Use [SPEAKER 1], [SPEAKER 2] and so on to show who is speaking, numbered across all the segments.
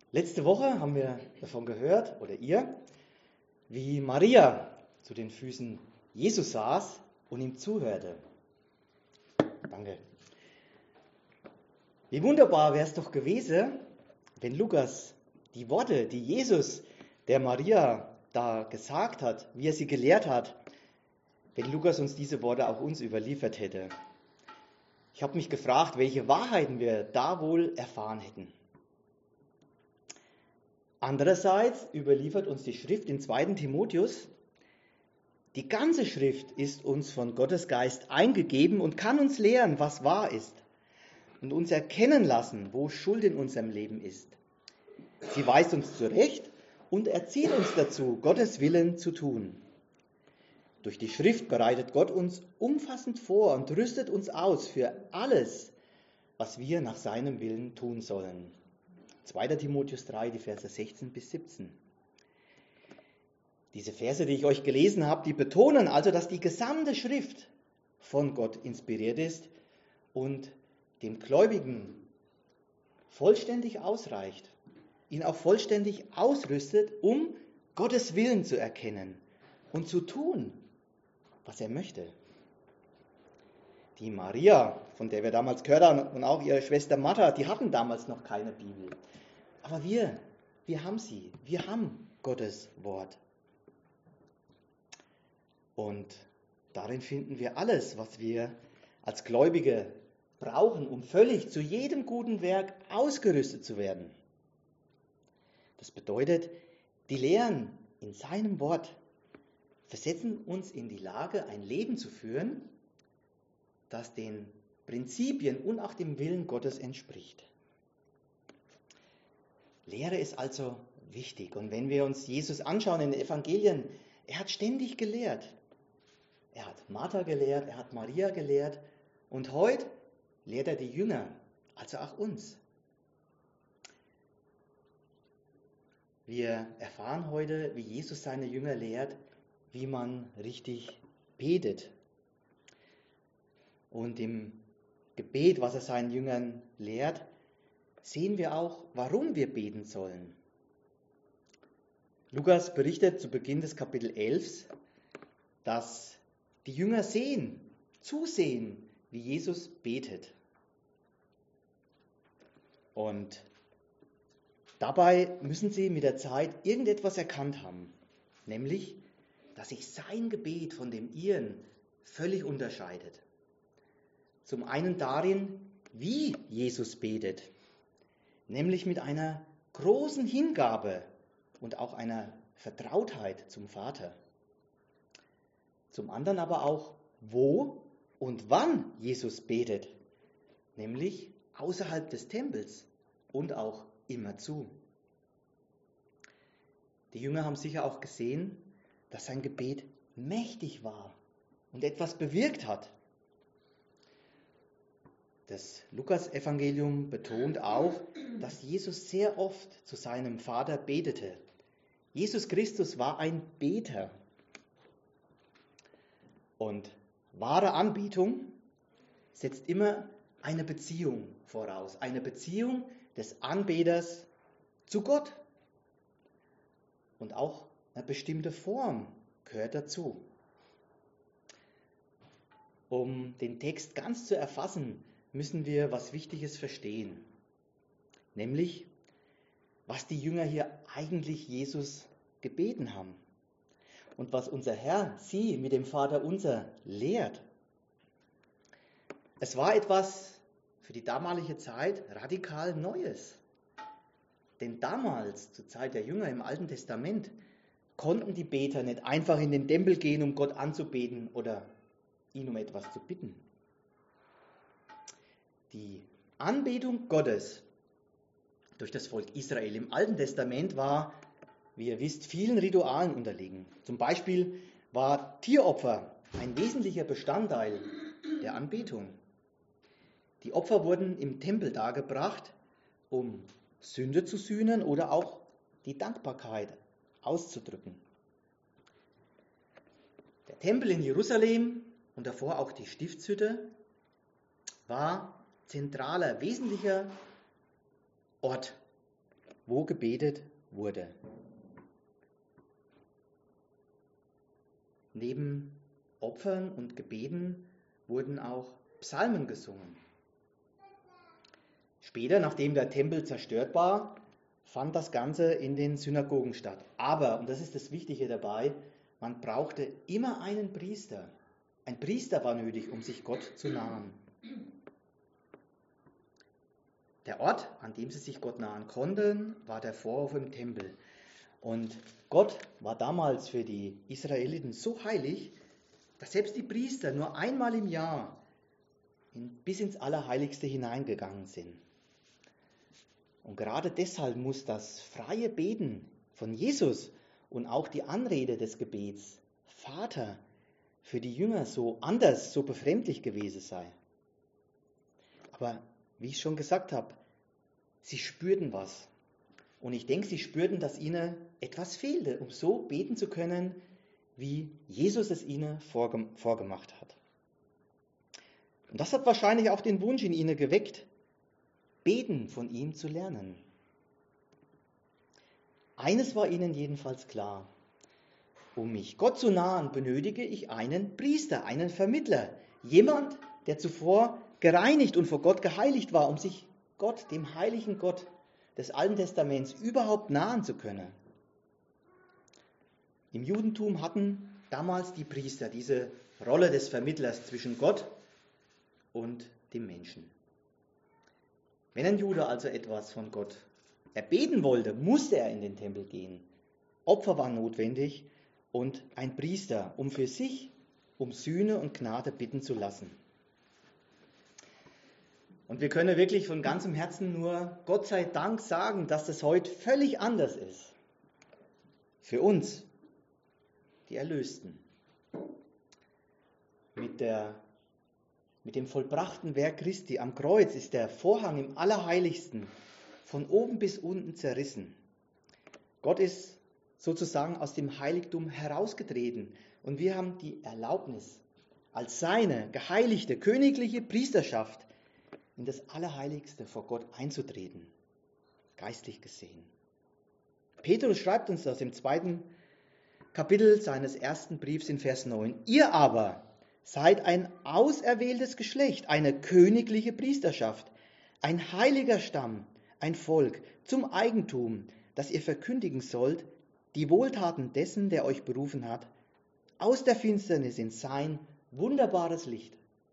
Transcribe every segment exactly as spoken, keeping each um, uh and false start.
[SPEAKER 1] Letzte Woche haben wir davon gehört, oder ihr, wie Maria zu den Füßen Jesus saß und ihm zuhörte. Danke. Wie wunderbar wäre es doch gewesen, wenn Lukas die Worte, die Jesus der Maria da gesagt hat, wie er sie gelehrt hat, wenn Lukas uns diese Worte auch uns überliefert hätte. Ich habe mich gefragt, welche Wahrheiten wir da wohl erfahren hätten. Andererseits überliefert uns die Schrift in zweiten Timotheus, die ganze Schrift ist uns von Gottes Geist eingegeben und kann uns lehren, was wahr ist und uns erkennen lassen, wo Schuld in unserem Leben ist. Sie weist uns zurecht und erzieht uns dazu, Gottes Willen zu tun. Durch die Schrift bereitet Gott uns umfassend vor und rüstet uns aus für alles, was wir nach seinem Willen tun sollen. zweiter Timotheus drei, die Verse sechzehn bis siebzehn. Diese Verse, die ich euch gelesen habe, die betonen also, dass die gesamte Schrift von Gott inspiriert ist und dem Gläubigen vollständig ausreicht, ihn auch vollständig ausrüstet, um Gottes Willen zu erkennen und zu tun, was er möchte. Die Maria, von der wir damals gehört haben, und auch ihre Schwester Martha, die hatten damals noch keine Bibel. Aber wir, wir haben sie. Wir haben Gottes Wort. Und darin finden wir alles, was wir als Gläubige brauchen, um völlig zu jedem guten Werk ausgerüstet zu werden. Das bedeutet, die Lehren in seinem Wort versetzen uns in die Lage, ein Leben zu führen, das den Prinzipien und auch dem Willen Gottes entspricht. Lehre ist also wichtig. Und wenn wir uns Jesus anschauen in den Evangelien, er hat ständig gelehrt. Er hat Martha gelehrt, er hat Maria gelehrt und heute lehrt er die Jünger, also auch uns. Wir erfahren heute, wie Jesus seine Jünger lehrt, wie man richtig betet. Und im Gebet, was er seinen Jüngern lehrt, sehen wir auch, warum wir beten sollen. Lukas berichtet zu Beginn des Kapitel elf, dass die Jünger sehen, zusehen, wie Jesus betet. Und dabei müssen sie mit der Zeit irgendetwas erkannt haben, nämlich, dass sich sein Gebet von dem ihren völlig unterscheidet. Zum einen darin, wie Jesus betet, nämlich mit einer großen Hingabe und auch einer Vertrautheit zum Vater. Zum anderen aber auch, wo und wann Jesus betet, nämlich außerhalb des Tempels und auch immerzu. Die Jünger haben sicher auch gesehen, dass sein Gebet mächtig war und etwas bewirkt hat. Das Lukas-Evangelium betont auch, dass Jesus sehr oft zu seinem Vater betete. Jesus Christus war ein Beter. Und wahre Anbetung setzt immer eine Beziehung voraus. Eine Beziehung des Anbeters zu Gott. Und auch eine bestimmte Form gehört dazu. Um den Text ganz zu erfassen, müssen wir was Wichtiges verstehen. Nämlich, was die Jünger hier eigentlich Jesus gebeten haben. Und was unser Herr sie mit dem Vaterunser lehrt. Es war etwas für die damalige Zeit radikal Neues. Denn damals, zur Zeit der Jünger im Alten Testament, konnten die Beter nicht einfach in den Tempel gehen, um Gott anzubeten oder ihn um etwas zu bitten. Die Anbetung Gottes durch das Volk Israel im Alten Testament war, wie ihr wisst, vielen Ritualen unterlegen. Zum Beispiel war Tieropfer ein wesentlicher Bestandteil der Anbetung. Die Opfer wurden im Tempel dargebracht, um Sünde zu sühnen oder auch die Dankbarkeit auszudrücken. Der Tempel in Jerusalem und davor auch die Stiftshütte war zentraler, wesentlicher Ort, wo gebetet wurde. Neben Opfern und Gebeten wurden auch Psalmen gesungen. Später, nachdem der Tempel zerstört war, fand das Ganze in den Synagogen statt. Aber, und das ist das Wichtige dabei, man brauchte immer einen Priester. Ein Priester war nötig, um sich Gott zu nahen. Der Ort, an dem sie sich Gott nahen konnten, war der Vorhof im Tempel. Und Gott war damals für die Israeliten so heilig, dass selbst die Priester nur einmal im Jahr in, bis ins Allerheiligste hineingegangen sind. Und gerade deshalb muss das freie Beten von Jesus und auch die Anrede des Gebets Vater für die Jünger so anders, so befremdlich gewesen sein. Aber wie ich schon gesagt habe, sie spürten was. Und ich denke, sie spürten, dass ihnen etwas fehlte, um so beten zu können, wie Jesus es ihnen vorge- vorgemacht hat. Und das hat wahrscheinlich auch den Wunsch in ihnen geweckt, Beten von ihm zu lernen. Eines war ihnen jedenfalls klar: Um mich Gott zu nahen, benötige ich einen Priester, einen Vermittler, jemand, der zuvor gereinigt und vor Gott geheiligt war, um sich Gott, dem heiligen Gott des Alten Testaments, überhaupt nahen zu können. Im Judentum hatten damals die Priester diese Rolle des Vermittlers zwischen Gott und dem Menschen. Wenn ein Jude also etwas von Gott erbeten wollte, musste er in den Tempel gehen. Opfer waren notwendig und ein Priester, um für sich um Sühne und Gnade bitten zu lassen. Und wir können wirklich von ganzem Herzen nur Gott sei Dank sagen, dass das heute völlig anders ist. Für uns, die Erlösten. Mit der Mit dem vollbrachten Werk Christi am Kreuz ist der Vorhang im Allerheiligsten von oben bis unten zerrissen. Gott ist sozusagen aus dem Heiligtum herausgetreten und wir haben die Erlaubnis, als seine geheiligte königliche Priesterschaft in das Allerheiligste vor Gott einzutreten, geistlich gesehen. Petrus schreibt uns das im zweiten Kapitel seines ersten Briefs in Vers neun. Ihr aber seid ein auserwähltes Geschlecht, eine königliche Priesterschaft, ein heiliger Stamm, ein Volk zum Eigentum, das ihr verkündigen sollt, die Wohltaten dessen, der euch berufen hat, aus der Finsternis in sein wunderbares Licht.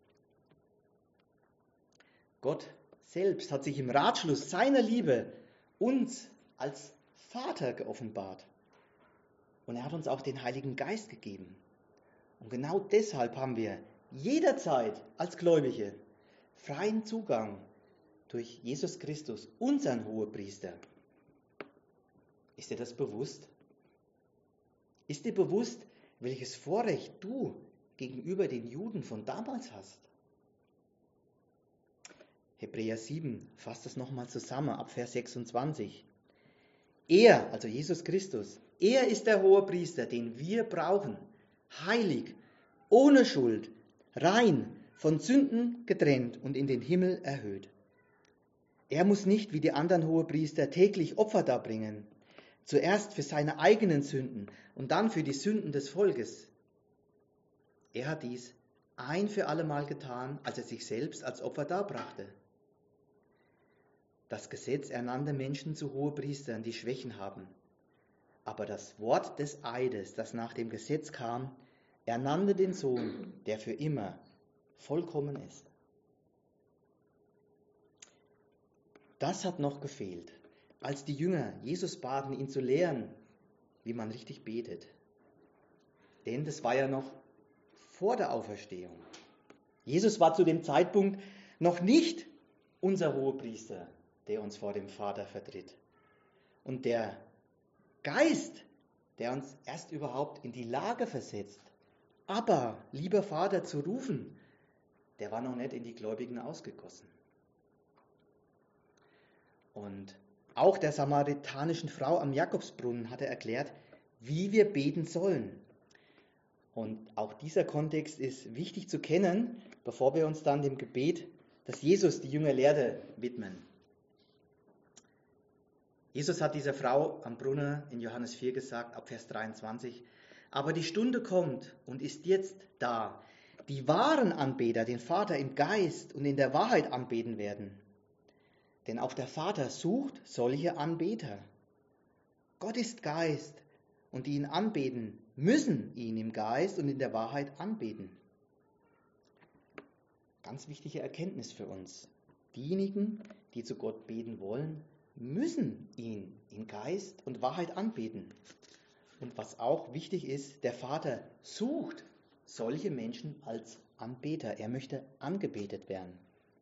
[SPEAKER 1] Gott selbst hat sich im Ratschluss seiner Liebe uns als Vater geoffenbart. Und er hat uns auch den Heiligen Geist gegeben. Und genau deshalb haben wir jederzeit als Gläubige freien Zugang durch Jesus Christus, unseren Hohepriester. Ist dir das bewusst? Ist dir bewusst, welches Vorrecht du gegenüber den Juden von damals hast? Hebräer sieben fasst das nochmal zusammen, ab Vers sechsundzwanzig. Er, also Jesus Christus, er ist der Hohepriester, den wir brauchen. Heilig, ohne Schuld, rein, von Sünden getrennt und in den Himmel erhöht. Er muss nicht wie die anderen Hohepriester täglich Opfer darbringen, zuerst für seine eigenen Sünden und dann für die Sünden des Volkes. Er hat dies ein für allemal getan, als er sich selbst als Opfer darbrachte. Das Gesetz ernannte Menschen zu Hohepriestern, die Schwächen haben. Aber das Wort des Eides, das nach dem Gesetz kam, ernannte den Sohn, der für immer vollkommen ist. Das hat noch gefehlt, als die Jünger Jesus baten, ihn zu lehren, wie man richtig betet. Denn das war ja noch vor der Auferstehung. Jesus war zu dem Zeitpunkt noch nicht unser Hohepriester, der uns vor dem Vater vertritt. Und der Geist, der uns erst überhaupt in die Lage versetzt, aber, lieber Vater, zu rufen, der war noch nicht in die Gläubigen ausgegossen. Und auch der samaritanischen Frau am Jakobsbrunnen hat er erklärt, wie wir beten sollen. Und auch dieser Kontext ist wichtig zu kennen, bevor wir uns dann dem Gebet, das Jesus die Jünger lehrte, widmen. Jesus hat dieser Frau am Brunnen in Johannes vier gesagt, ab Vers dreiundzwanzig, aber die Stunde kommt und ist jetzt da, die wahren Anbeter den Vater im Geist und in der Wahrheit anbeten werden. Denn auch der Vater sucht solche Anbeter. Gott ist Geist und die ihn anbeten, müssen ihn im Geist und in der Wahrheit anbeten. Ganz wichtige Erkenntnis für uns. Diejenigen, die zu Gott beten wollen, müssen ihn in Geist und Wahrheit anbeten. Und was auch wichtig ist, der Vater sucht solche Menschen als Anbeter. Er möchte angebetet werden.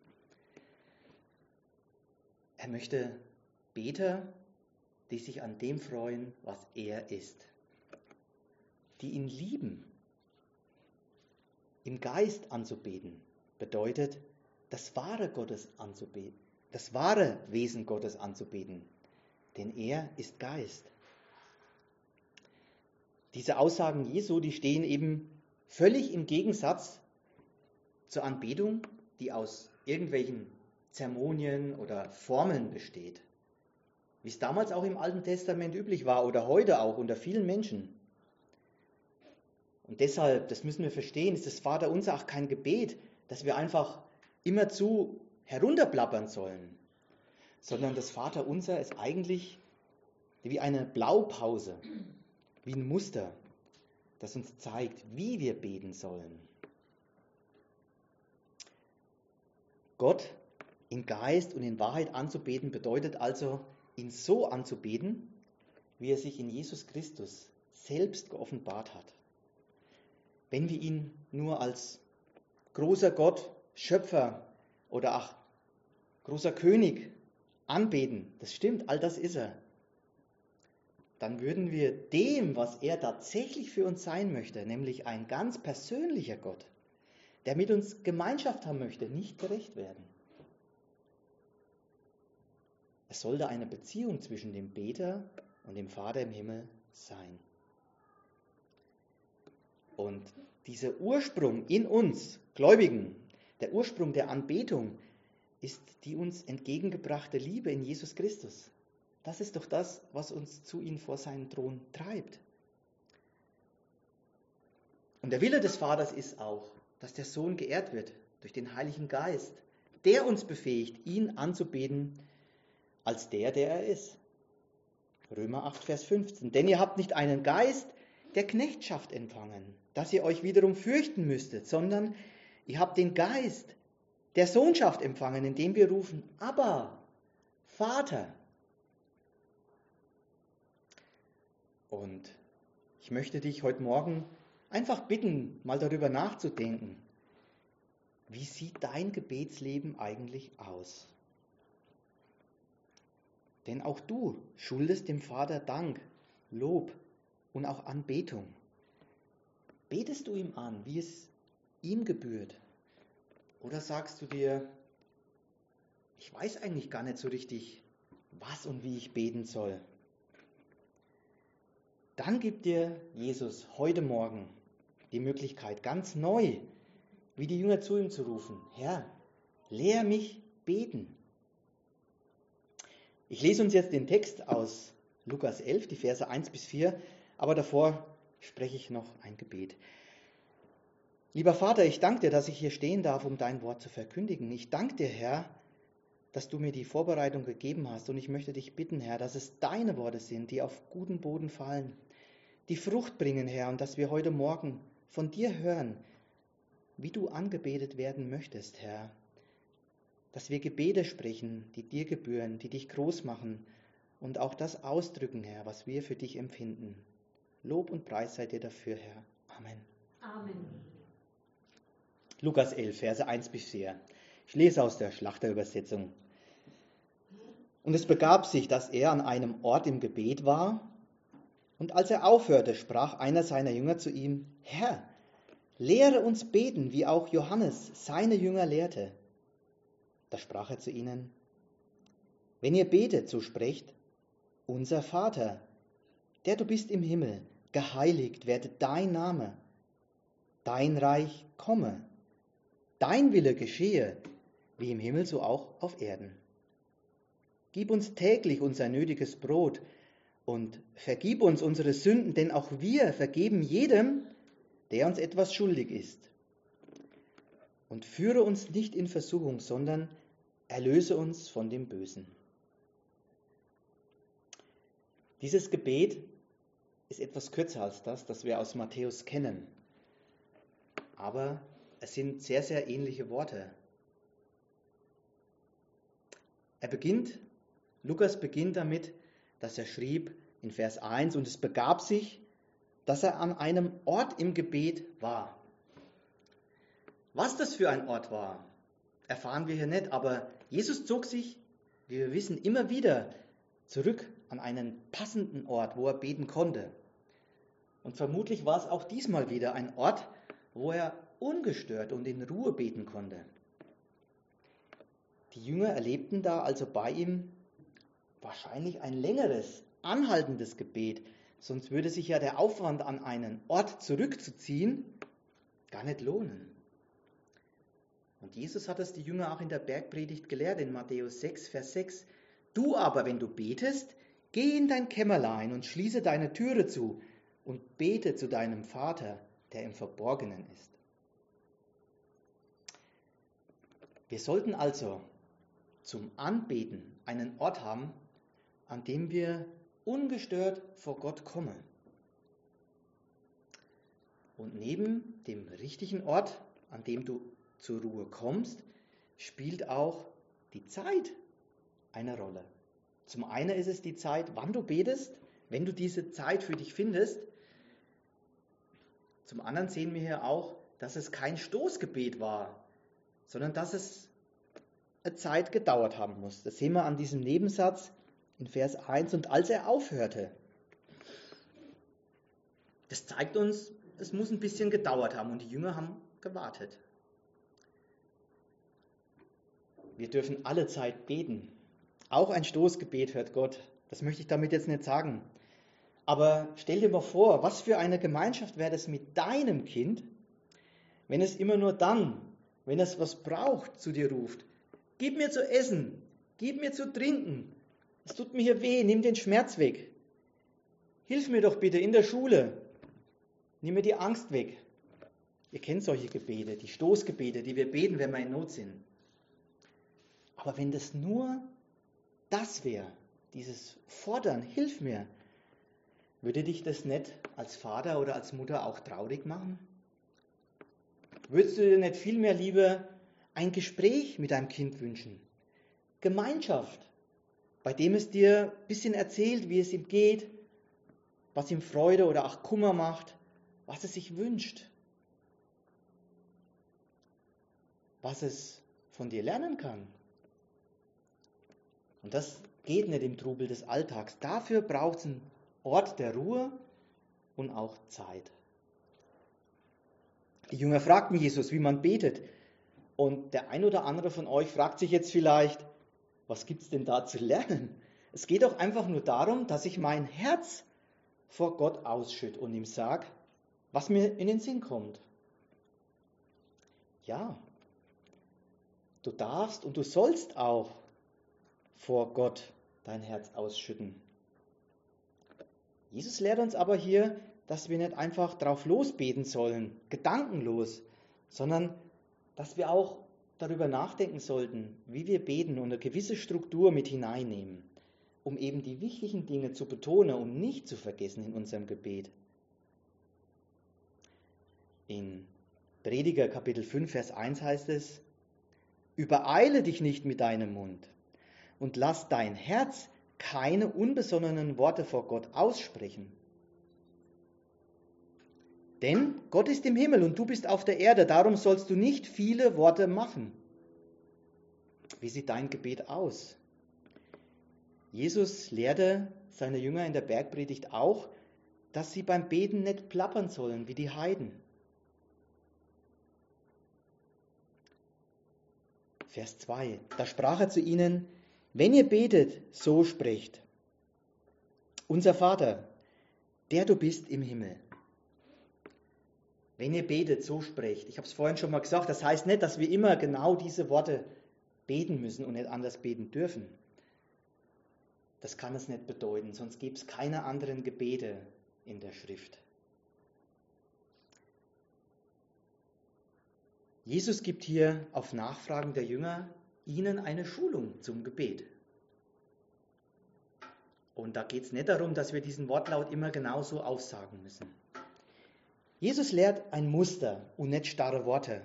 [SPEAKER 1] Er möchte Beter, die sich an dem freuen, was er ist. Die ihn lieben. Im Geist anzubeten bedeutet, das wahre Gottes anzubeten, das wahre Wesen Gottes anzubeten, denn er ist Geist. Diese Aussagen Jesu, die stehen eben völlig im Gegensatz zur Anbetung, die aus irgendwelchen Zeremonien oder Formeln besteht, wie es damals auch im Alten Testament üblich war oder heute auch unter vielen Menschen. Und deshalb, das müssen wir verstehen, ist das Vaterunser auch kein Gebet, dass wir einfach immerzu herunterplappern sollen, sondern das Vaterunser ist eigentlich wie eine Blaupause, wie ein Muster, das uns zeigt, wie wir beten sollen. Gott in Geist und in Wahrheit anzubeten bedeutet also, ihn so anzubeten, wie er sich in Jesus Christus selbst geoffenbart hat. Wenn wir ihn nur als großer Gott, Schöpfer oder ach, großer König anbeten, das stimmt, all das ist er, dann würden wir dem, was er tatsächlich für uns sein möchte, nämlich ein ganz persönlicher Gott, der mit uns Gemeinschaft haben möchte, nicht gerecht werden. Es sollte eine Beziehung zwischen dem Beter und dem Vater im Himmel sein. Und dieser Ursprung in uns Gläubigen, der Ursprung der Anbetung, ist die uns entgegengebrachte Liebe in Jesus Christus. Das ist doch das, was uns zu ihm vor seinen Thron treibt. Und der Wille des Vaters ist auch, dass der Sohn geehrt wird durch den Heiligen Geist, der uns befähigt, ihn anzubeten als der, der er ist. Römer acht, Vers fünfzehn. Denn ihr habt nicht einen Geist der Knechtschaft empfangen, dass ihr euch wiederum fürchten müsstet, sondern ihr habt den Geist der Sohnschaft empfangen, indem wir rufen, Abba, Vater. Und ich möchte dich heute Morgen einfach bitten, mal darüber nachzudenken. Wie sieht dein Gebetsleben eigentlich aus? Denn auch du schuldest dem Vater Dank, Lob und auch Anbetung. Betest du ihm an, wie es ihm gebührt? Oder sagst du dir, ich weiß eigentlich gar nicht so richtig, was und wie ich beten soll? Dann gibt dir Jesus heute Morgen die Möglichkeit, ganz neu, wie die Jünger zu ihm zu rufen, Herr, lehr mich beten. Ich lese uns jetzt den Text aus Lukas elf, die Verse eins bis vier, aber davor spreche ich noch ein Gebet. Lieber Vater, ich danke dir, dass ich hier stehen darf, um dein Wort zu verkündigen. Ich danke dir, Herr, dass du mir die Vorbereitung gegeben hast und ich möchte dich bitten, Herr, dass es deine Worte sind, die auf guten Boden fallen, die Frucht bringen, Herr, und dass wir heute Morgen von dir hören, wie du angebetet werden möchtest, Herr. Dass wir Gebete sprechen, die dir gebühren, die dich groß machen und auch das ausdrücken, Herr, was wir für dich empfinden. Lob und Preis sei dir dafür, Herr. Amen.
[SPEAKER 2] Amen.
[SPEAKER 1] Lukas elf, Verse eins bis vier. Ich lese aus der Schlachterübersetzung. Und es begab sich, dass er an einem Ort im Gebet war, und als er aufhörte, sprach einer seiner Jünger zu ihm, Herr, lehre uns beten, wie auch Johannes seine Jünger lehrte. Da sprach er zu ihnen, wenn ihr betet, so sprecht, unser Vater, der du bist im Himmel, geheiligt werde dein Name, dein Reich komme, dein Wille geschehe, wie im Himmel so auch auf Erden. Gib uns täglich unser nötiges Brot und vergib uns unsere Sünden, denn auch wir vergeben jedem, der uns etwas schuldig ist. Und führe uns nicht in Versuchung, sondern erlöse uns von dem Bösen. Dieses Gebet ist etwas kürzer als das, das wir aus Matthäus kennen. Aber es sind sehr, sehr ähnliche Worte. Er beginnt, Lukas beginnt damit, dass er schrieb in Vers eins, und es begab sich, dass er an einem Ort im Gebet war. Was das für ein Ort war, erfahren wir hier nicht, aber Jesus zog sich, wie wir wissen, immer wieder zurück an einen passenden Ort, wo er beten konnte. Und vermutlich war es auch diesmal wieder ein Ort, wo er ungestört und in Ruhe beten konnte. Die Jünger erlebten da also bei ihm wahrscheinlich ein längeres, anhaltendes Gebet, sonst würde sich ja der Aufwand, an einen Ort zurückzuziehen, gar nicht lohnen. Und Jesus hat es die Jünger auch in der Bergpredigt gelehrt, in Matthäus sechs, Vers sechs. Du aber, wenn du betest, geh in dein Kämmerlein und schließe deine Türe zu und bete zu deinem Vater, der im Verborgenen ist. Wir sollten also zum Anbeten einen Ort haben, an dem wir ungestört vor Gott kommen. Und neben dem richtigen Ort, an dem du zur Ruhe kommst, spielt auch die Zeit eine Rolle. Zum einen ist es die Zeit, wann du betest, wenn du diese Zeit für dich findest. Zum anderen sehen wir hier auch, dass es kein Stoßgebet war, sondern dass es eine Zeit gedauert haben muss. Das sehen wir an diesem Nebensatz in Vers eins. Und als er aufhörte, das zeigt uns, es muss ein bisschen gedauert haben und die Jünger haben gewartet. Wir dürfen alle Zeit beten. Auch ein Stoßgebet hört Gott. Das möchte ich damit jetzt nicht sagen. Aber stell dir mal vor, was für eine Gemeinschaft wäre das mit deinem Kind, wenn es immer nur dann, wenn es was braucht, zu dir ruft. Gib mir zu essen, gib mir zu trinken. Es tut mir hier weh, nimm den Schmerz weg. Hilf mir doch bitte in der Schule. Nimm mir die Angst weg. Ihr kennt solche Gebete, die Stoßgebete, die wir beten, wenn wir in Not sind. Aber wenn das nur das wäre, dieses Fordern, hilf mir, würde dich das nicht als Vater oder als Mutter auch traurig machen? Würdest du dir nicht viel mehr lieber ein Gespräch mit deinem Kind wünschen? Gemeinschaft, bei dem es dir ein bisschen erzählt, wie es ihm geht, was ihm Freude oder auch Kummer macht, was es sich wünscht, was es von dir lernen kann. Und das geht nicht im Trubel des Alltags. Dafür braucht es einen Ort der Ruhe und auch Zeit. Die Jünger fragten Jesus, wie man betet. Und der ein oder andere von euch fragt sich jetzt vielleicht, was gibt es denn da zu lernen? Es geht doch einfach nur darum, dass ich mein Herz vor Gott ausschütte und ihm sage, was mir in den Sinn kommt. Ja, du darfst und du sollst auch vor Gott dein Herz ausschütten. Jesus lehrt uns aber hier, dass wir nicht einfach drauf losbeten sollen, gedankenlos, sondern dass wir auch darüber nachdenken sollten, wie wir beten und eine gewisse Struktur mit hineinnehmen, um eben die wichtigen Dinge zu betonen und nicht zu vergessen in unserem Gebet. In Prediger Kapitel fünf, Vers eins heißt es, übereile dich nicht mit deinem Mund und lass dein Herz keine unbesonnenen Worte vor Gott aussprechen. Denn Gott ist im Himmel und du bist auf der Erde, darum sollst du nicht viele Worte machen. Wie sieht dein Gebet aus? Jesus lehrte seine Jünger in der Bergpredigt auch, dass sie beim Beten nicht plappern sollen wie die Heiden. Vers zwei, da sprach er zu ihnen, wenn ihr betet, so sprecht. Unser Vater, der du bist im Himmel. Wenn ihr betet, so sprecht. Ich habe es vorhin schon mal gesagt, das heißt nicht, dass wir immer genau diese Worte beten müssen und nicht anders beten dürfen. Das kann es nicht bedeuten, sonst gibt es keine anderen Gebete in der Schrift. Jesus gibt hier auf Nachfragen der Jünger ihnen eine Schulung zum Gebet. Und da geht es nicht darum, dass wir diesen Wortlaut immer genauso aufsagen müssen. Jesus lehrt ein Muster und nicht starre Worte.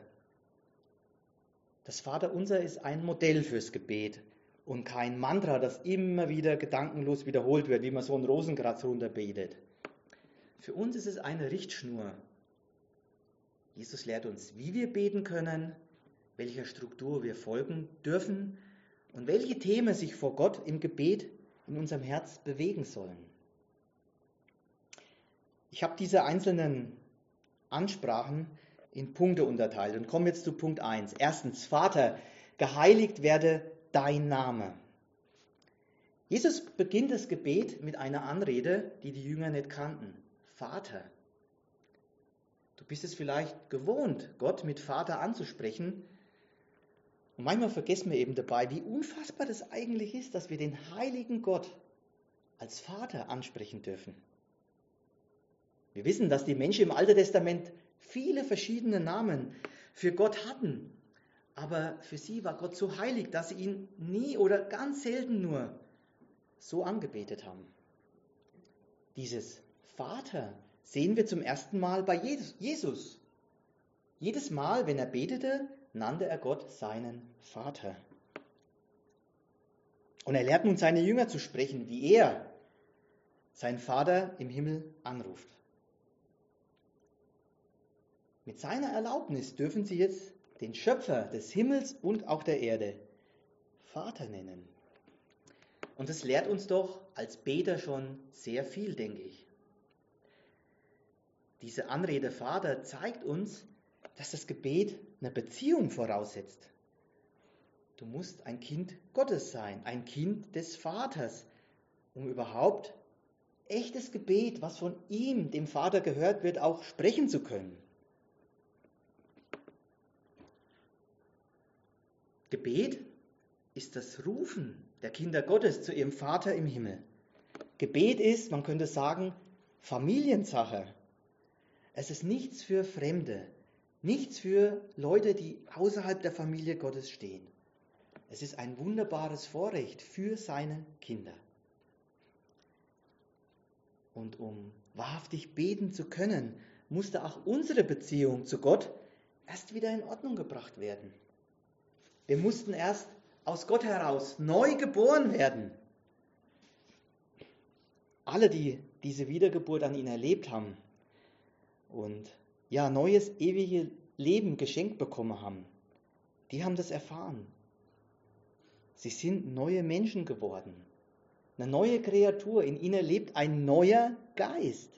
[SPEAKER 1] Das Vaterunser ist ein Modell fürs Gebet und kein Mantra, das immer wieder gedankenlos wiederholt wird, wie man so einen Rosenkranz runterbetet. Für uns ist es eine Richtschnur. Jesus lehrt uns, wie wir beten können, welcher Struktur wir folgen dürfen und welche Themen sich vor Gott im Gebet in unserem Herz bewegen sollen. Ich habe diese einzelnen Ansprachen in Punkte unterteilt und komme jetzt zu Punkt eins. Erstens, Vater, geheiligt werde dein Name. Jesus beginnt das Gebet mit einer Anrede, die die Jünger nicht kannten. Vater. Du bist es vielleicht gewohnt, Gott mit Vater anzusprechen. Und manchmal vergessen wir eben dabei, wie unfassbar das eigentlich ist, dass wir den heiligen Gott als Vater ansprechen dürfen. Wir wissen, dass die Menschen im Alten Testament viele verschiedene Namen für Gott hatten. Aber für sie war Gott so heilig, dass sie ihn nie oder ganz selten nur so angebetet haben. Dieses Vater sehen wir zum ersten Mal bei Jesus. Jedes Mal, wenn er betete, nannte er Gott seinen Vater. Und er lehrt nun seine Jünger zu sprechen, wie er seinen Vater im Himmel anruft. Mit seiner Erlaubnis dürfen sie jetzt den Schöpfer des Himmels und auch der Erde Vater nennen. Und das lehrt uns doch als Beter schon sehr viel, denke ich. Diese Anrede Vater zeigt uns, dass das Gebet eine Beziehung voraussetzt. Du musst ein Kind Gottes sein, ein Kind des Vaters, um überhaupt echtes Gebet, was von ihm, dem Vater gehört wird, auch sprechen zu können. Gebet ist das Rufen der Kinder Gottes zu ihrem Vater im Himmel. Gebet ist, man könnte sagen, Familiensache. Es ist nichts für Fremde, nichts für Leute, die außerhalb der Familie Gottes stehen. Es ist ein wunderbares Vorrecht für seine Kinder. Und um wahrhaftig beten zu können, musste auch unsere Beziehung zu Gott erst wieder in Ordnung gebracht werden. Wir mussten erst aus Gott heraus neu geboren werden. Alle, die diese Wiedergeburt an ihn erlebt haben und ja, neues, ewiges Leben geschenkt bekommen haben, die haben das erfahren. Sie sind neue Menschen geworden. Eine neue Kreatur. In ihnen lebt ein neuer Geist.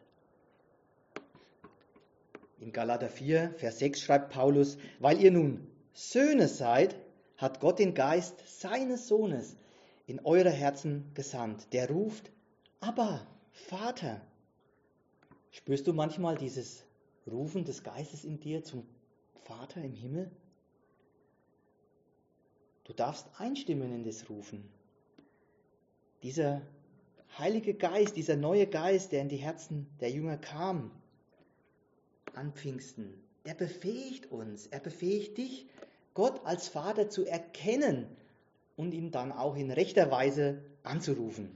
[SPEAKER 1] In Galater vier, Vers sechs schreibt Paulus, weil ihr nun Söhne seid, hat Gott den Geist seines Sohnes in eure Herzen gesandt. Der ruft, Abba, Vater. Spürst du manchmal dieses Rufen des Geistes in dir zum Vater im Himmel? Du darfst einstimmen in das Rufen. Dieser Heilige Geist, dieser neue Geist, der in die Herzen der Jünger kam, an Pfingsten, der befähigt uns, er befähigt dich, Gott als Vater zu erkennen und ihn dann auch in rechter Weise anzurufen.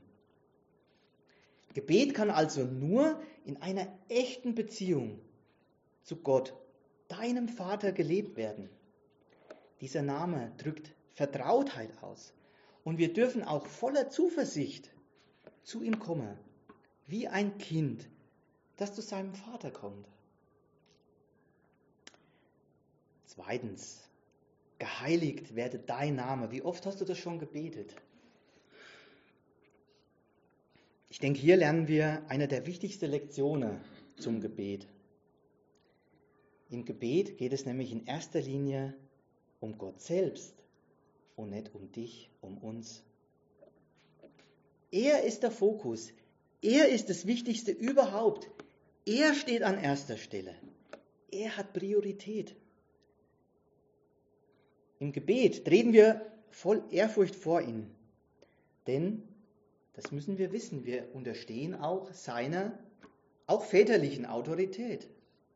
[SPEAKER 1] Gebet kann also nur in einer echten Beziehung zu Gott, deinem Vater, gelebt werden. Dieser Name drückt Vertrautheit aus und wir dürfen auch voller Zuversicht zu ihm kommen, wie ein Kind, das zu seinem Vater kommt. Zweitens, geheiligt werde dein Name. Wie oft hast du das schon gebetet? Ich denke, hier lernen wir eine der wichtigsten Lektionen zum Gebet. Im Gebet geht es nämlich in erster Linie um Gott selbst und nicht um dich, um uns. Er ist der Fokus. Er ist das Wichtigste überhaupt. Er steht an erster Stelle. Er hat Priorität. Im Gebet treten wir voll Ehrfurcht vor ihn, denn Das müssen wir wissen. Wir unterstehen auch seiner, auch väterlichen Autorität.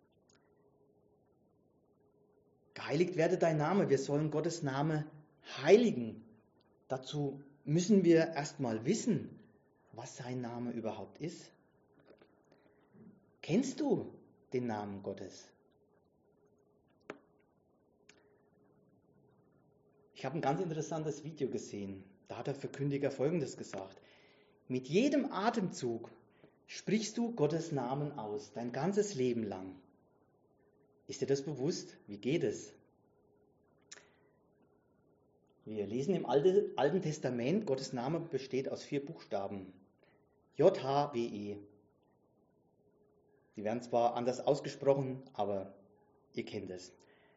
[SPEAKER 1] Geheiligt werde dein Name. Wir sollen Gottes Name heiligen. Dazu müssen wir erstmal wissen, was sein Name überhaupt ist. Kennst du den Namen Gottes? Ich habe ein ganz interessantes Video gesehen. Da hat der Verkündiger Folgendes gesagt. Mit jedem Atemzug sprichst du Gottes Namen aus, dein ganzes Leben lang. Ist dir das bewusst? Wie geht es? Wir lesen im Alten Testament, Gottes Name besteht aus vier Buchstaben. J H W E. Die werden zwar anders ausgesprochen, aber ihr kennt es.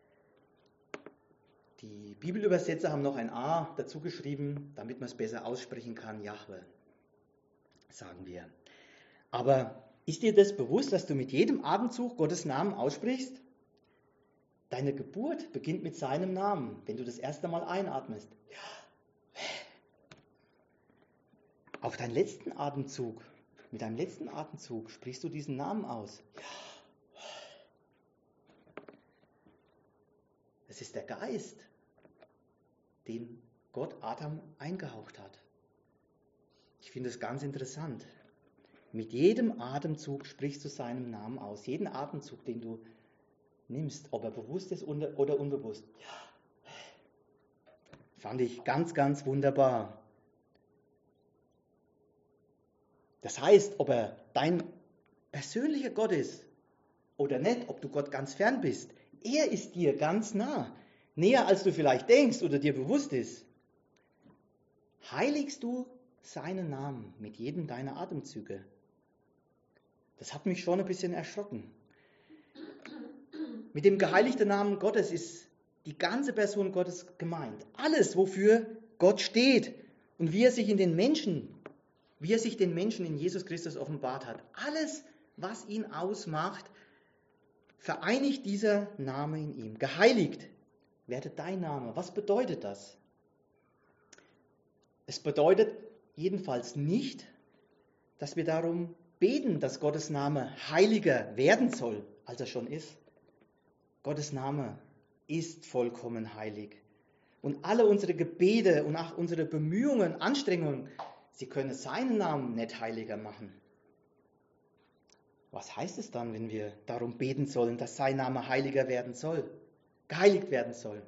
[SPEAKER 1] Die Bibelübersetzer haben noch ein A dazu geschrieben, damit man es besser aussprechen kann. Jahwe, sagen wir. Aber ist dir das bewusst, dass du mit jedem Atemzug Gottes Namen aussprichst? Deine Geburt beginnt mit seinem Namen, wenn du das erste Mal einatmest. Auf deinen letzten Atemzug, mit deinem letzten Atemzug sprichst du diesen Namen aus. Es ist der Geist, den Gott Adam eingehaucht hat. Ich finde es ganz interessant. Mit jedem Atemzug sprichst du seinen Namen aus. Jeden Atemzug, den du nimmst, ob er bewusst ist oder unbewusst. Fand ich ganz, ganz wunderbar. Das heißt, ob er dein persönlicher Gott ist oder nicht, ob du Gott ganz fern bist, er ist dir ganz nah. Näher als du vielleicht denkst oder dir bewusst ist. Heiligst du seinen Namen mit jedem deiner Atemzüge? Das hat mich schon ein bisschen erschrocken. Mit dem geheiligten Namen Gottes ist die ganze Person Gottes gemeint. Alles, wofür Gott steht und wie er sich in den Menschen, wie er sich den Menschen in Jesus Christus offenbart hat. Alles, was ihn ausmacht, vereinigt dieser Name in ihm. Geheiligt werde dein Name. Was bedeutet das? Es bedeutet jedenfalls nicht, dass wir darum beten, dass Gottes Name heiliger werden soll, als er schon ist. Gottes Name ist vollkommen heilig. Und alle unsere Gebete und auch unsere Bemühungen, Anstrengungen, sie können seinen Namen nicht heiliger machen. Was heißt es dann, wenn wir darum beten sollen, dass sein Name heiliger werden soll, geheiligt werden soll?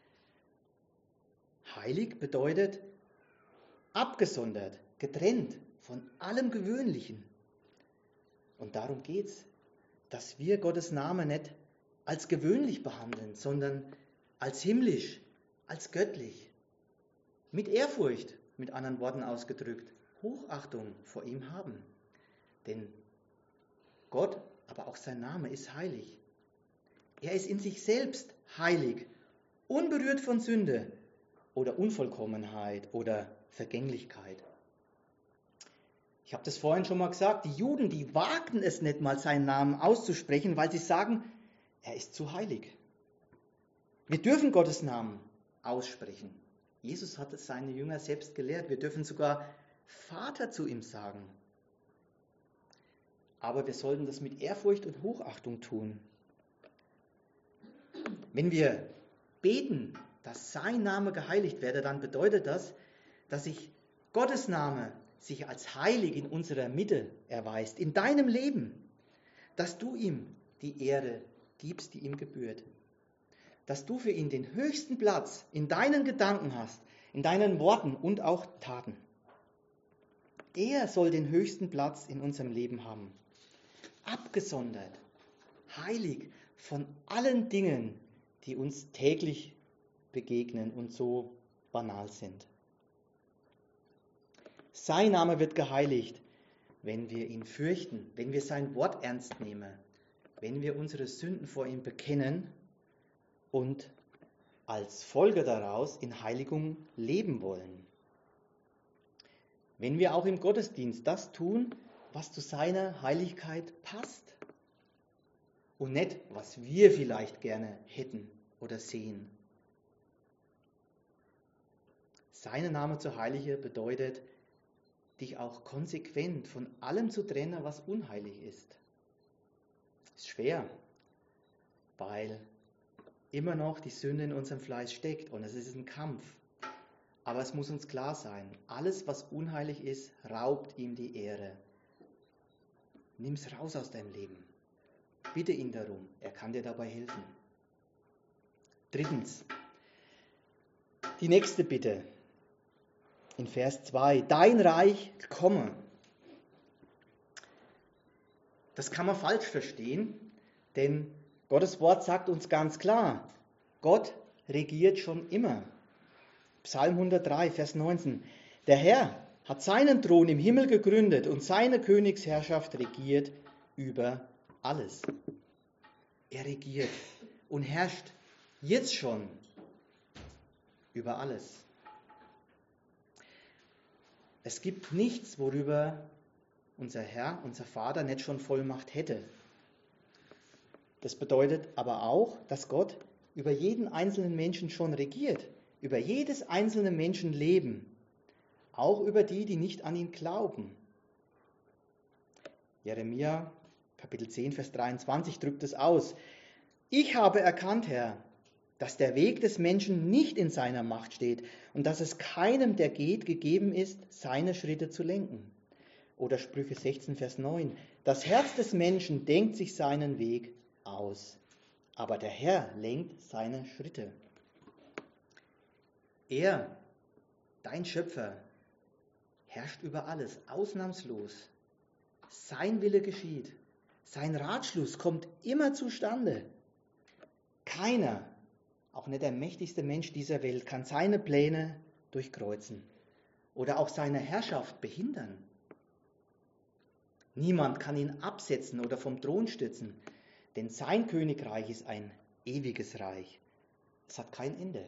[SPEAKER 1] Heilig bedeutet abgesondert, getrennt von allem Gewöhnlichen. Und darum geht es, dass wir Gottes Namen nicht als gewöhnlich behandeln, sondern als himmlisch, als göttlich. Mit Ehrfurcht, mit anderen Worten ausgedrückt, Hochachtung vor ihm haben. Denn Gott, aber auch sein Name ist heilig. Er ist in sich selbst heilig, unberührt von Sünde oder Unvollkommenheit oder Vergänglichkeit. Ich habe das vorhin schon mal gesagt, die Juden, die wagten es nicht mal, seinen Namen auszusprechen, weil sie sagen, er ist zu heilig. Wir dürfen Gottes Namen aussprechen. Jesus hat es seine Jünger selbst gelehrt. Wir dürfen sogar Vater zu ihm sagen. Aber wir sollten das mit Ehrfurcht und Hochachtung tun. Wenn wir beten, dass sein Name geheiligt werde, dann bedeutet das, dass sich Gottes Name sich als heilig in unserer Mitte erweist, in deinem Leben, dass du ihm die Ehre gibst, die ihm gebührt. Dass du für ihn den höchsten Platz in deinen Gedanken hast, in deinen Worten und auch Taten. Er soll den höchsten Platz in unserem Leben haben. Abgesondert, heilig von allen Dingen, die uns täglich begegnen und so banal sind. Sein Name wird geheiligt, wenn wir ihn fürchten, wenn wir sein Wort ernst nehmen, wenn wir unsere Sünden vor ihm bekennen und als Folge daraus in Heiligung leben wollen. Wenn wir auch im Gottesdienst das tun, was zu seiner Heiligkeit passt und nicht, was wir vielleicht gerne hätten oder sehen. Seinen Namen zu heiligen bedeutet, dich auch konsequent von allem zu trennen, was unheilig ist. Ist schwer, weil immer noch die Sünde in unserem Fleisch steckt und es ist ein Kampf. Aber es muss uns klar sein, alles, was unheilig ist, raubt ihm die Ehre. Nimm es raus aus deinem Leben. Bitte ihn darum, er kann dir dabei helfen. Drittens, die nächste Bitte in Vers zwei. Dein Reich komme. Das kann man falsch verstehen, denn Gottes Wort sagt uns ganz klar, Gott regiert schon immer. Psalm hundertdrei, Vers neunzehn. Der Herr hat seinen Thron im Himmel gegründet und seine Königsherrschaft regiert über alles. Er regiert und herrscht jetzt schon über alles. Es gibt nichts, worüber unser Herr, unser Vater nicht schon Vollmacht hätte. Das bedeutet aber auch, dass Gott über jeden einzelnen Menschen schon regiert, über jedes einzelne Menschenleben, auch über die, die nicht an ihn glauben. Jeremia, Kapitel zehn, Vers dreiundzwanzig drückt es aus. Ich habe erkannt, Herr, dass der Weg des Menschen nicht in seiner Macht steht und dass es keinem, der geht, gegeben ist, seine Schritte zu lenken. Oder Sprüche sechzehn, Vers neun. Das Herz des Menschen denkt sich seinen Weg aus, aber der Herr lenkt seine Schritte. Er, dein Schöpfer, herrscht über alles, ausnahmslos. Sein Wille geschieht. Sein Ratschluss kommt immer zustande. Keiner, auch nicht der mächtigste Mensch dieser Welt, kann seine Pläne durchkreuzen oder auch seine Herrschaft behindern. Niemand kann ihn absetzen oder vom Thron stürzen, denn sein Königreich ist ein ewiges Reich. Es hat kein Ende.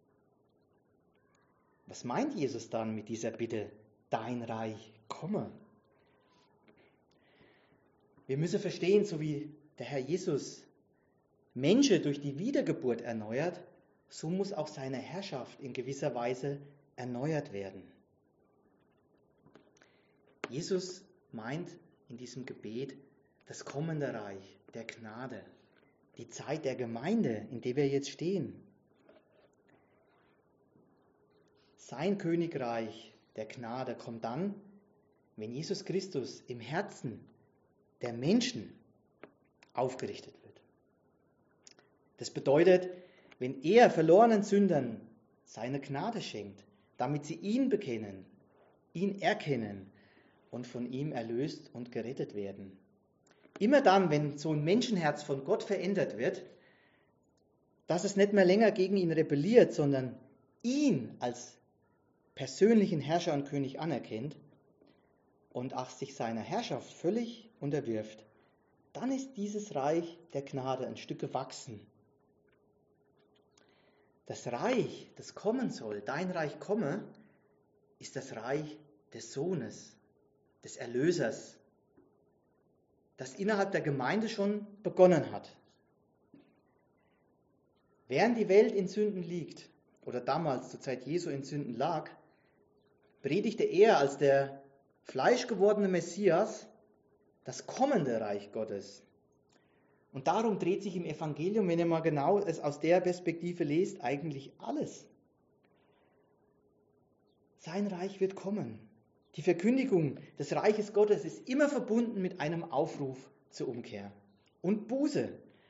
[SPEAKER 1] Was meint Jesus dann mit dieser Bitte, dein Reich komme? Wir müssen verstehen, so wie der Herr Jesus Menschen durch die Wiedergeburt erneuert, so muss auch seine Herrschaft in gewisser Weise erneuert werden. Jesus meint in diesem Gebet das kommende Reich der Gnade, die Zeit der Gemeinde, in der wir jetzt stehen. Sein Königreich der Gnade kommt dann, wenn Jesus Christus im Herzen der Menschen aufgerichtet wird. Das bedeutet, wenn er verlorenen Sündern seine Gnade schenkt, damit sie ihn bekennen, ihn erkennen und von ihm erlöst und gerettet werden. Immer dann, wenn so ein Menschenherz von Gott verändert wird, dass es nicht mehr länger gegen ihn rebelliert, sondern ihn als persönlichen Herrscher und König anerkennt und auch sich seiner Herrschaft völlig unterwirft, dann ist dieses Reich der Gnade ein Stück gewachsen. Das Reich, das kommen soll, dein Reich komme, ist das Reich des Sohnes, des Erlösers, das innerhalb der Gemeinde schon begonnen hat. Während die Welt in Sünden liegt, oder damals zur Zeit Jesu in Sünden lag, predigte er als der fleischgewordene Messias das kommende Reich Gottes. Und darum dreht sich im Evangelium, wenn ihr mal genau es aus der Perspektive lest, eigentlich alles. Sein Reich wird kommen. Die Verkündigung des Reiches Gottes ist immer verbunden mit einem Aufruf zur Umkehr und Buße.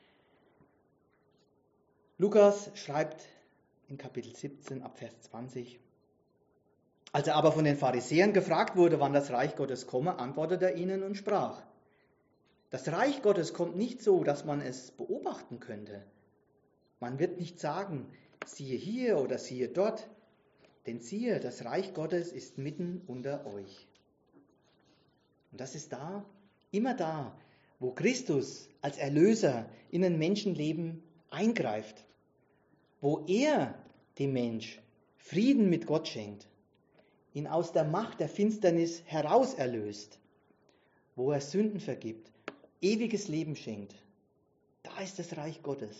[SPEAKER 1] Lukas schreibt in Kapitel siebzehn ab Vers zwanzig, als er aber von den Pharisäern gefragt wurde, wann das Reich Gottes komme, antwortete er ihnen und sprach: Das Reich Gottes kommt nicht so, dass man es beobachten könnte. Man wird nicht sagen, siehe hier oder siehe dort, denn siehe, das Reich Gottes ist mitten unter euch. Und das ist da, immer da, wo Christus als Erlöser in ein Menschenleben eingreift, wo er dem Mensch Frieden mit Gott schenkt, ihn aus der Macht der Finsternis heraus erlöst, wo er Sünden vergibt, ewiges Leben schenkt. Da ist das Reich Gottes.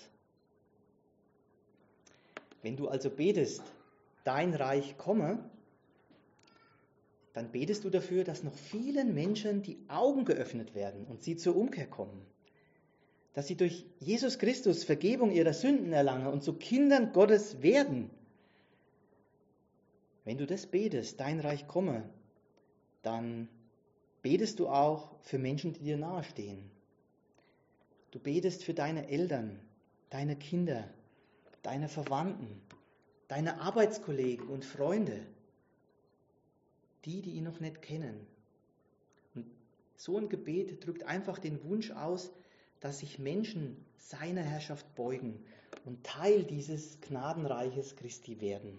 [SPEAKER 1] Wenn du also betest, dein Reich komme, dann betest du dafür, dass noch vielen Menschen die Augen geöffnet werden und sie zur Umkehr kommen. Dass sie durch Jesus Christus Vergebung ihrer Sünden erlangen und zu Kindern Gottes werden. Wenn du das betest, dein Reich komme, dann betest du auch für Menschen, die dir nahestehen. Du betest für deine Eltern, deine Kinder, deine Verwandten, deine Arbeitskollegen und Freunde, die, die ihn noch nicht kennen. Und so ein Gebet drückt einfach den Wunsch aus, dass sich Menschen seiner Herrschaft beugen und Teil dieses Gnadenreiches Christi werden.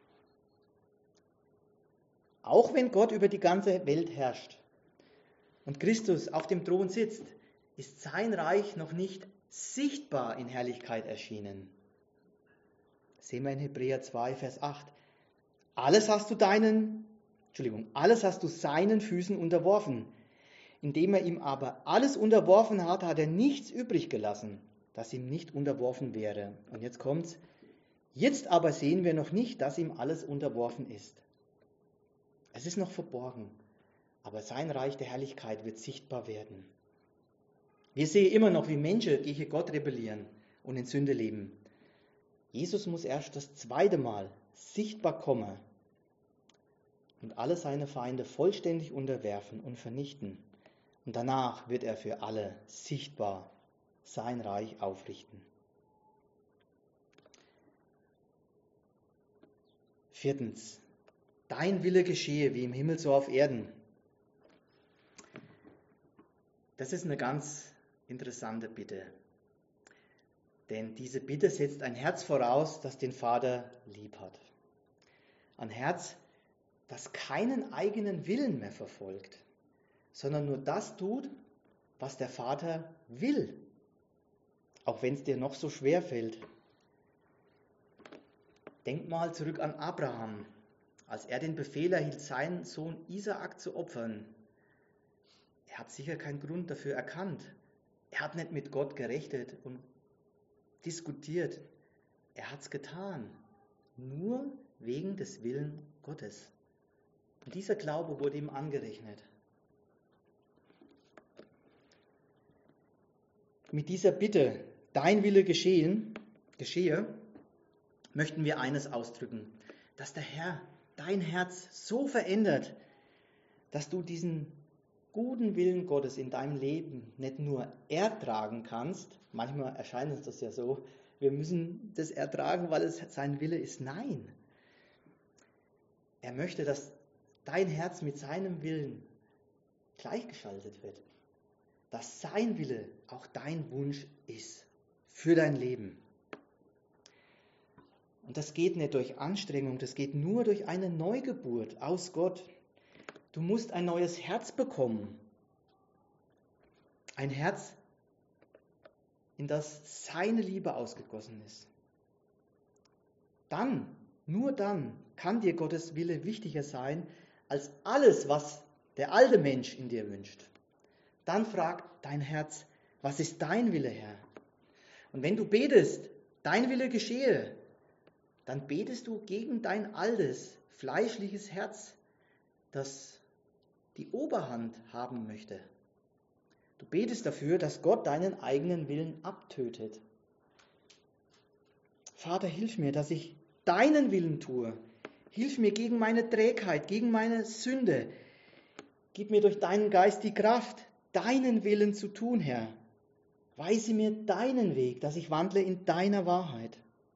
[SPEAKER 1] Auch wenn Gott über die ganze Welt herrscht und Christus auf dem Thron sitzt, ist sein Reich noch nicht sichtbar in Herrlichkeit erschienen. Das sehen wir in Hebräer zwei, Vers acht. Alles hast du deinen, Entschuldigung, alles hast du seinen Füßen unterworfen. Indem er ihm aber alles unterworfen hat, hat er nichts übrig gelassen, das ihm nicht unterworfen wäre. Und jetzt kommt's. Jetzt aber sehen wir noch nicht, dass ihm alles unterworfen ist. Es ist noch verborgen, aber sein Reich der Herrlichkeit wird sichtbar werden. Wir sehen immer noch, wie Menschen gegen Gott rebellieren und in Sünde leben. Jesus muss erst das zweite Mal sichtbar kommen und alle seine Feinde vollständig unterwerfen und vernichten. Und danach wird er für alle sichtbar sein Reich aufrichten. Viertens. Dein Wille geschehe, wie im Himmel so auf Erden. Das ist eine ganz interessante Bitte. Denn diese Bitte setzt ein Herz voraus, das den Vater lieb hat. Ein Herz, das keinen eigenen Willen mehr verfolgt, sondern nur das tut, was der Vater will, auch wenn es dir noch so schwer fällt. Denk mal zurück an Abraham, als er den Befehl erhielt, seinen Sohn Isaak zu opfern. Er hat sicher keinen Grund dafür erkannt. Er hat nicht mit Gott gerechnet und diskutiert. Er hat es getan, nur wegen des Willens Gottes. Und dieser Glaube wurde ihm angerechnet. Mit dieser Bitte, dein Wille geschehen, geschehe, möchten wir eines ausdrücken, dass der Herr dein Herz so verändert, dass du diesen guten Willen Gottes in deinem Leben nicht nur ertragen kannst, manchmal erscheint uns das ja so, wir müssen das ertragen, weil es sein Wille ist. Nein, er möchte, dass dein Herz mit seinem Willen gleichgeschaltet wird, dass sein Wille auch dein Wunsch ist für dein Leben. Und das geht nicht durch Anstrengung, das geht nur durch eine Neugeburt aus Gott. Du musst ein neues Herz bekommen. Ein Herz, in das seine Liebe ausgegossen ist. Dann, nur dann, kann dir Gottes Wille wichtiger sein als alles, was der alte Mensch in dir wünscht. Dann fragt dein Herz, was ist dein Wille, Herr? Und wenn du betest, dein Wille geschehe, dann betest du gegen dein altes, fleischliches Herz, das die Oberhand haben möchte. Du betest dafür, dass Gott deinen eigenen Willen abtötet. Vater, hilf mir, dass ich deinen Willen tue. Hilf mir gegen meine Trägheit, gegen meine Sünde. Gib mir durch deinen Geist die Kraft, deinen Willen zu tun, Herr. Weise mir deinen Weg, dass ich wandle in deiner Wahrheit.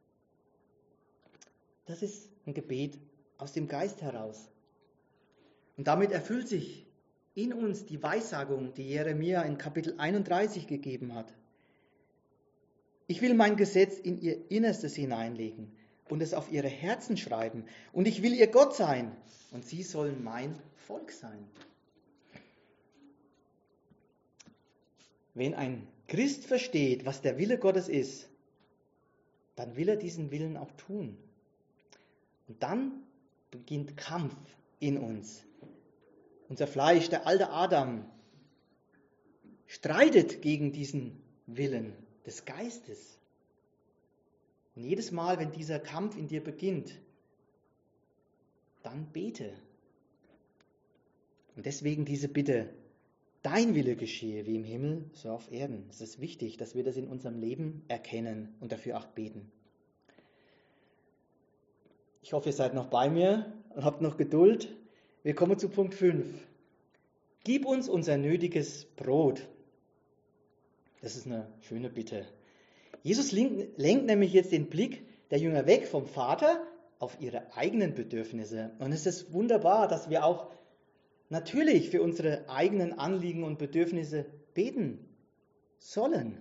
[SPEAKER 1] Das ist ein Gebet aus dem Geist heraus. Und damit erfüllt sich in uns die Weissagung, die Jeremia in Kapitel einunddreißig gegeben hat. Ich will mein Gesetz in ihr Innerstes hineinlegen und es auf ihre Herzen schreiben. Und ich will ihr Gott sein und sie sollen mein Volk sein. Wenn ein Christ versteht, was der Wille Gottes ist, dann will er diesen Willen auch tun. Und dann beginnt Kampf in uns. Unser Fleisch, der alte Adam, streitet gegen diesen Willen des Geistes. Und jedes Mal, wenn dieser Kampf in dir beginnt, dann bete. Und deswegen diese Bitte, dein Wille geschehe, wie im Himmel, so auf Erden. Es ist wichtig, dass wir das in unserem Leben erkennen und dafür auch beten. Ich hoffe, ihr seid noch bei mir und habt noch Geduld. Wir kommen zu Punkt fünf. Gib uns unser nötiges Brot. Das ist eine schöne Bitte. Jesus lenkt, lenkt nämlich jetzt den Blick der Jünger weg vom Vater auf ihre eigenen Bedürfnisse. Und es ist wunderbar, dass wir auch natürlich für unsere eigenen Anliegen und Bedürfnisse beten sollen.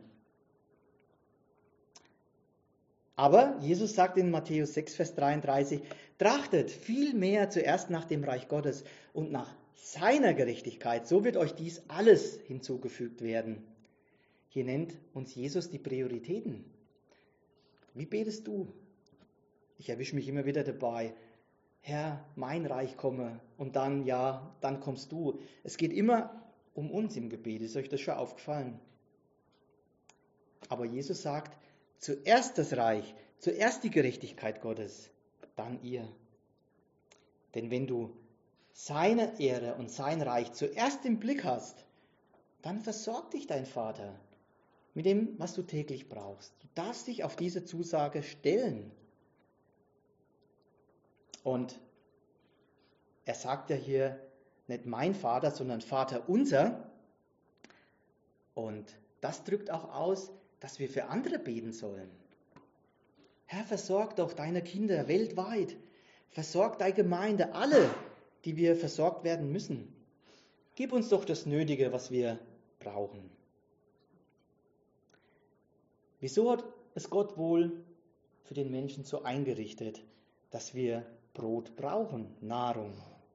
[SPEAKER 1] Aber Jesus sagt in Matthäus sechs, Vers dreiunddreißig, trachtet vielmehr zuerst nach dem Reich Gottes und nach seiner Gerechtigkeit, so wird euch dies alles hinzugefügt werden. Hier nennt uns Jesus die Prioritäten. Wie betest du? Ich erwische mich immer wieder dabei, Herr, mein Reich komme und dann, ja, dann kommst du. Es geht immer um uns im Gebet, ist euch das schon aufgefallen? Aber Jesus sagt, zuerst das Reich, zuerst die Gerechtigkeit Gottes, dann ihr. Denn wenn du seine Ehre und sein Reich zuerst im Blick hast, dann versorgt dich dein Vater mit dem, was du täglich brauchst. Du darfst dich auf diese Zusage stellen. Und er sagt ja hier nicht mein Vater, sondern Vater unser. Und das drückt auch aus, dass wir für andere beten sollen. Herr, versorg doch deine Kinder weltweit. Versorg deine Gemeinde, alle, die wir versorgt werden müssen. Gib uns doch das Nötige, was wir brauchen. Wieso hat es Gott wohl für den Menschen so eingerichtet, dass wir Brot brauchen, Nahrung?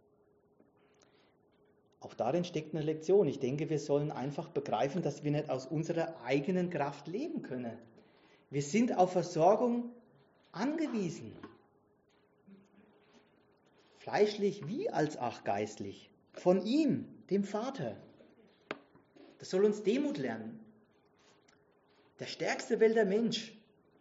[SPEAKER 1] Auch darin steckt eine Lektion. Ich denke, wir sollen einfach begreifen, dass wir nicht aus unserer eigenen Kraft leben können. Wir sind auf Versorgung angewiesen. Fleischlich wie als auch geistlich. Von ihm, dem Vater. Das soll uns Demut lernen. Der stärkste Welt der Mensch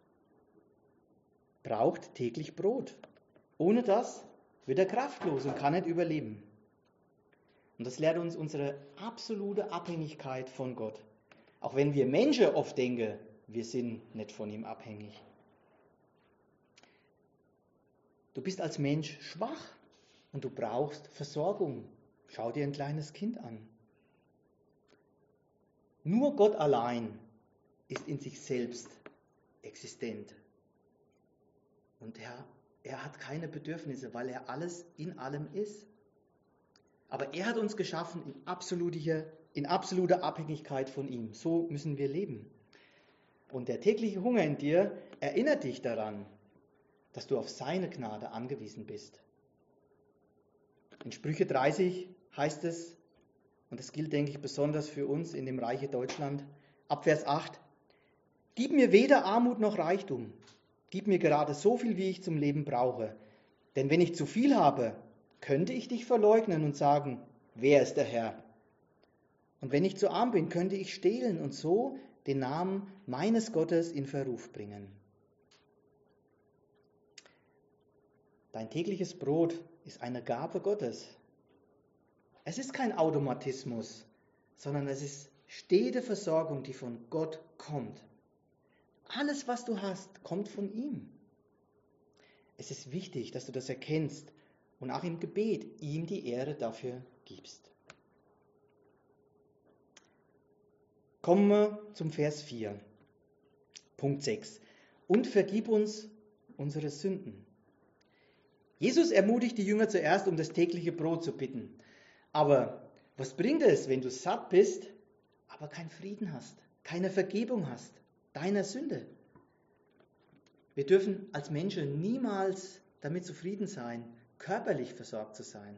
[SPEAKER 1] braucht täglich Brot. Ohne das wird er kraftlos und kann nicht überleben. Und das lehrt uns unsere absolute Abhängigkeit von Gott. Auch wenn wir Menschen oft denken, wir sind nicht von ihm abhängig. Du bist als Mensch schwach und du brauchst Versorgung. Schau dir ein kleines Kind an. Nur Gott allein ist in sich selbst existent. Und er, er hat keine Bedürfnisse, weil er alles in allem ist. Aber er hat uns geschaffen in absoluter, in absoluter Abhängigkeit von ihm. So müssen wir leben. Und der tägliche Hunger in dir erinnert dich daran, dass du auf seine Gnade angewiesen bist. In Sprüche dreißig heißt es, und das gilt, denke ich, besonders für uns in dem Reiche Deutschland, ab Vers acht, gib mir weder Armut noch Reichtum, gib mir gerade so viel, wie ich zum Leben brauche. Denn wenn ich zu viel habe, könnte ich dich verleugnen und sagen, wer ist der Herr? Und wenn ich zu arm bin, könnte ich stehlen und so den Namen meines Gottes in Verruf bringen. Dein tägliches Brot ist eine Gabe Gottes. Es ist kein Automatismus, sondern es ist stete Versorgung, die von Gott kommt. Alles, was du hast, kommt von ihm. Es ist wichtig, dass du das erkennst und auch im Gebet ihm die Ehre dafür gibst. Kommen wir zum Vers vier, Punkt sechs. Und vergib uns unsere Sünden. Jesus ermutigt die Jünger zuerst, um das tägliche Brot zu bitten. Aber was bringt es, wenn du satt bist, aber keinen Frieden hast, keine Vergebung hast, deiner Sünde? Wir dürfen als Menschen niemals damit zufrieden sein, körperlich versorgt zu sein.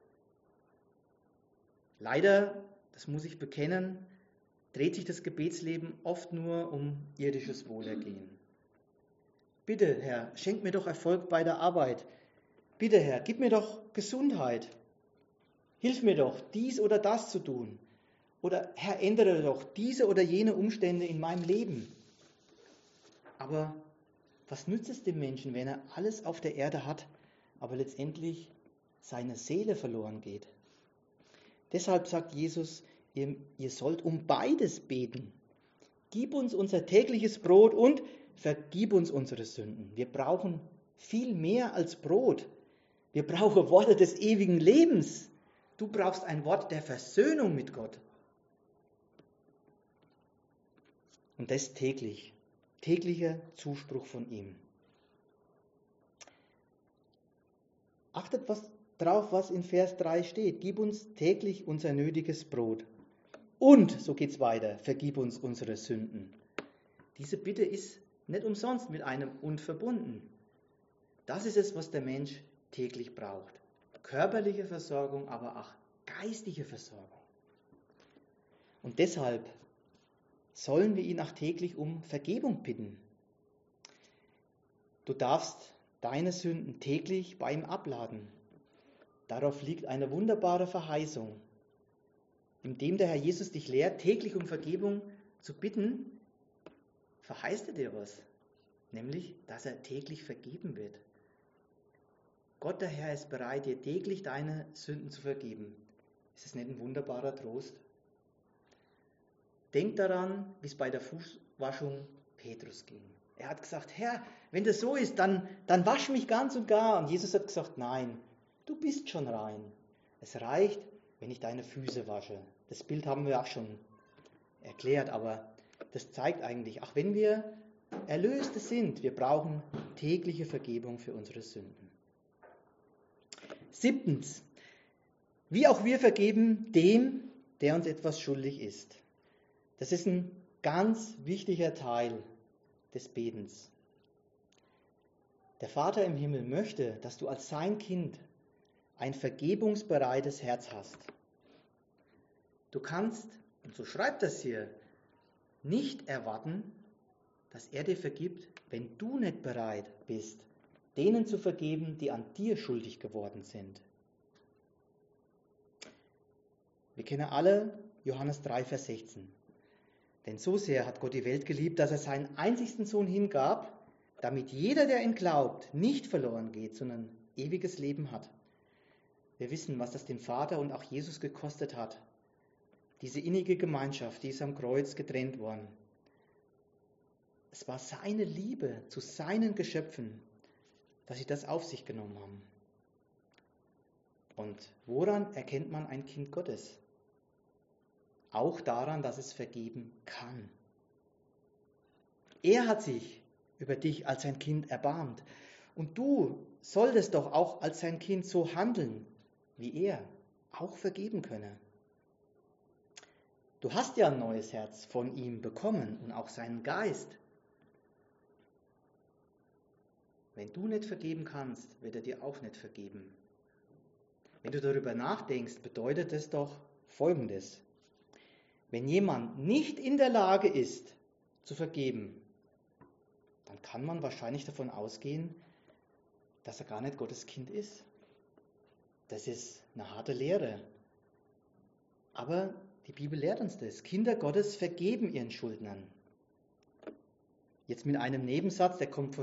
[SPEAKER 1] Leider, das muss ich bekennen, dreht sich das Gebetsleben oft nur um irdisches Wohlergehen. Bitte, Herr, schenk mir doch Erfolg bei der Arbeit. Bitte, Herr, gib mir doch Gesundheit. Hilf mir doch, dies oder das zu tun. Oder Herr, ändere doch diese oder jene Umstände in meinem Leben. Aber was nützt es dem Menschen, wenn er alles auf der Erde hat, aber letztendlich seine Seele verloren geht? Deshalb sagt Jesus, ihr, ihr sollt um beides beten. Gib uns unser tägliches Brot und vergib uns unsere Sünden. Wir brauchen viel mehr als Brot. Wir brauchen Worte des ewigen Lebens. Du brauchst ein Wort der Versöhnung mit Gott. Und das täglich. Täglicher Zuspruch von ihm. Achtet was, drauf, was in Vers drei steht. Gib uns täglich unser nötiges Brot. Und, so geht's weiter, vergib uns unsere Sünden. Diese Bitte ist nicht umsonst mit einem und verbunden. Das ist es, was der Mensch täglich braucht. Körperliche Versorgung, aber auch geistige Versorgung. Und deshalb sollen wir ihn auch täglich um Vergebung bitten. Du darfst deine Sünden täglich bei ihm abladen. Darauf liegt eine wunderbare Verheißung. Indem der Herr Jesus dich lehrt, täglich um Vergebung zu bitten, verheißt er dir was. Nämlich, dass er täglich vergeben wird. Gott, der Herr, ist bereit, dir täglich deine Sünden zu vergeben. Ist das nicht ein wunderbarer Trost? Denk daran, wie es bei der Fußwaschung Petrus ging. Er hat gesagt, Herr, wenn das so ist, dann, dann wasch mich ganz und gar. Und Jesus hat gesagt, nein, du bist schon rein. Es reicht, wenn ich deine Füße wasche. Das Bild haben wir auch schon erklärt, aber das zeigt eigentlich, auch wenn wir Erlöste sind, wir brauchen tägliche Vergebung für unsere Sünden. Siebtens, wie auch wir vergeben dem, der uns etwas schuldig ist. Das ist ein ganz wichtiger Teil des Betens. Der Vater im Himmel möchte, dass du als sein Kind ein vergebungsbereites Herz hast. Du kannst, und so schreibt das hier, nicht erwarten, dass er dir vergibt, wenn du nicht bereit bist, denen zu vergeben, die an dir schuldig geworden sind. Wir kennen alle Johannes drei, Vers sechzehn. Denn so sehr hat Gott die Welt geliebt, dass er seinen einzigsten Sohn hingab, damit jeder, der ihn glaubt, nicht verloren geht, sondern ewiges Leben hat. Wir wissen, was das dem Vater und auch Jesus gekostet hat. Diese innige Gemeinschaft, die ist am Kreuz getrennt worden. Es war seine Liebe zu seinen Geschöpfen, dass sie das auf sich genommen haben. Und woran erkennt man ein Kind Gottes? Auch daran, dass es vergeben kann. Er hat sich über dich als sein Kind erbarmt. Und du solltest doch auch als sein Kind so handeln, wie er auch vergeben könne. Du hast ja ein neues Herz von ihm bekommen und auch seinen Geist. Wenn du nicht vergeben kannst, wird er dir auch nicht vergeben. Wenn du darüber nachdenkst, bedeutet es doch Folgendes. Wenn jemand nicht in der Lage ist, zu vergeben, dann kann man wahrscheinlich davon ausgehen, dass er gar nicht Gottes Kind ist. Das ist eine harte Lehre. Aber die Bibel lehrt uns das. Kinder Gottes vergeben ihren Schuldnern. Jetzt mit einem Nebensatz, der kommt von